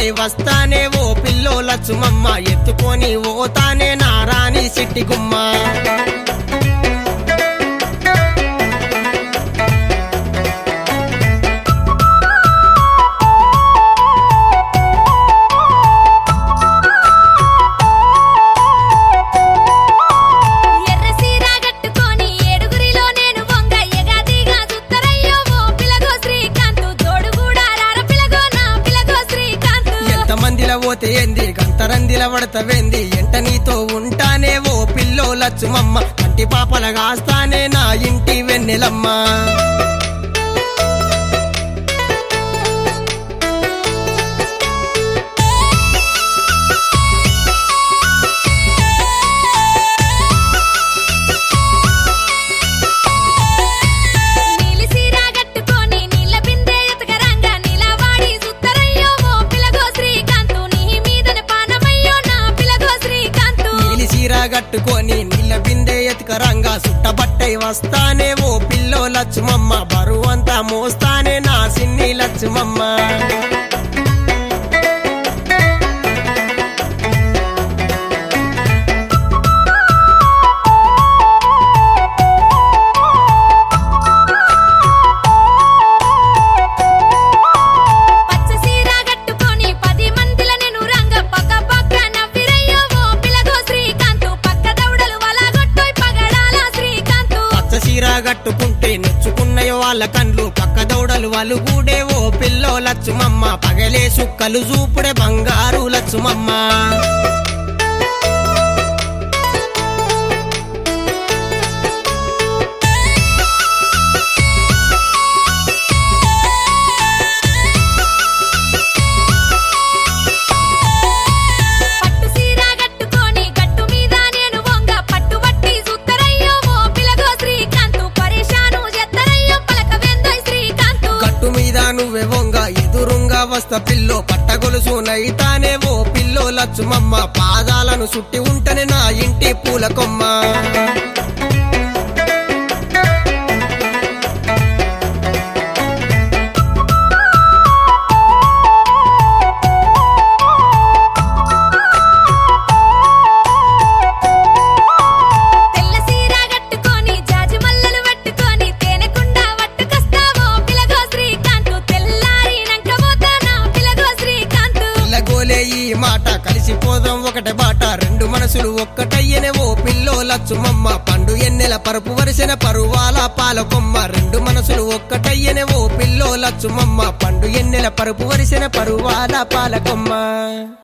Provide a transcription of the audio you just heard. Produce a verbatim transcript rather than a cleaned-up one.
పట్టై వస్తానే ఓ పిల్లో లచ్చుమమ్మ ఎత్తుకొని ఓతానే నారాణి సిట్టి గుమ్మ పోతే ఏంది గంతరందిల పడతవేంది ఎంట నీతో ఉంటానే ఓ పిల్లో లచ్చుమమ్మ కంటి పాపల కాస్తానే నా ఇంటి వెన్నెలమ్మ గట్టుకొని నీళ్ళ బిందె ఎత్తుకరంగా సుట్టబట్టై వస్తానే ఓ పిల్లో లచ్చుమమ్మ బరువంతా మోస్తానే నా సిన్ని లచ్చుమమ్మ గట్టుకుంటే నెచ్చుకున్నయో వాళ్ళ కండ్లు పక్క దౌడలు వాళ్ళు గూడే ఓ పిల్లో లచ్చుమమ్మ పగలే సుక్కలు చూపుడే బంగారు లచ్చుమమ్మ నువ్వే వంగ ఎదురుంగా వస్త పిల్లో పట్టగొలుసు నైతానే ఓ పిల్లో లచ్చుమమ్మ పాదాలను సుట్టి ఉంటనే నా ఇంటి పూల కొమ్మ మాట కలిసిపోదాం ఒకటే బాట రెండు మనసులు ఒక్కటయ్యనే ఓ పిల్లో లచ్చుమమ్మ పండు ఎన్నెల పరుపు వరిసిన పరువాల పాలకొమ్మ రెండు మనసులు ఒక్కటయ్యనే ఓ పిల్లో లచ్చుమమ్మ పండు ఎన్నెల పరుపు వరిసిన పరువాల పాలకొమ్మ